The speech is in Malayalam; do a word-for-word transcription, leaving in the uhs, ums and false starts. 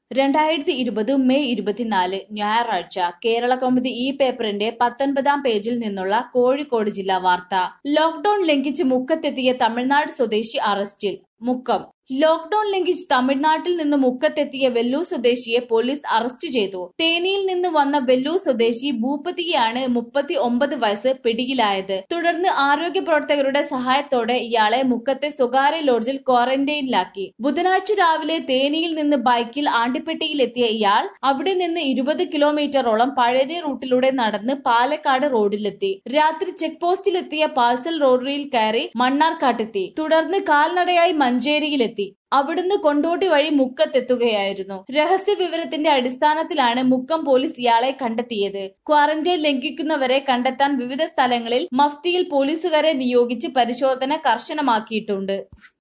രണ്ടായിരത്തി ഇരുപത് മെയ് ഇരുപത്തിനാല് ഞായറാഴ്ച കേരള കൗമുദി ഈ പേപ്പറിന്റെ പത്തൊൻപതാം പേജിൽ നിന്നുള്ള കോഴിക്കോട് ജില്ലാ വാർത്ത. ലോക്ഡൌൺ ലംഘിച്ച് മുക്കത്തെത്തിയ തമിഴ്നാട് സ്വദേശി അറസ്റ്റിൽ. മുക്കം. ലോക്ഡൌൺ ലംഘിച്ച് തമിഴ്നാട്ടിൽ നിന്ന് മുക്കത്തെത്തിയ വെല്ലൂർ സ്വദേശിയെ പോലീസ് അറസ്റ്റ് ചെയ്തു. തേനിയിൽ നിന്ന് വന്ന വെല്ലൂർ സ്വദേശി ഭൂപതിയാണ് മുപ്പത്തി ഒമ്പത് വയസ്സ് പിടിയിലായത്. തുടർന്ന് ആരോഗ്യ പ്രവർത്തകരുടെ സഹായത്തോടെ ഇയാളെ മുക്കത്തെ സ്വകാര്യ ലോഡ്ജിൽ ക്വാറന്റൈനിലാക്കി. ബുധനാഴ്ച രാവിലെ തേനിയിൽ നിന്ന് ബൈക്കിൽ ആണ്ടിപ്പെട്ടിയിലെത്തിയ ഇയാൾ അവിടെ നിന്ന് ഇരുപത് കിലോമീറ്ററോളം പഴനി റൂട്ടിലൂടെ നടന്ന് പാലക്കാട് റോഡിലെത്തി. രാത്രി ചെക്ക് പോസ്റ്റിലെത്തിയ പാഴ്സൽ ലോറിയിൽ കയറി മണ്ണാർക്കാട്ടെത്തി. തുടർന്ന് കാൽനടയായി മഞ്ചേരിയിലെത്തി. അവിടുന്ന് കൊണ്ടോട്ടി വഴി മുക്കത്തെത്തുകയായിരുന്നു. രഹസ്യ വിവരത്തിന്റെ അടിസ്ഥാനത്തിലാണ് മുക്കം പോലീസ് ഇയാളെ കണ്ടെത്തിയത്. ക്വാറന്റൈൻ ലംഘിക്കുന്നവരെ കണ്ടെത്താൻ വിവിധ സ്ഥലങ്ങളിൽ മഫ്തിയിൽ പോലീസുകാരെ നിയോഗിച്ച് പരിശോധന കർശനമാക്കിയിട്ടുണ്ട്.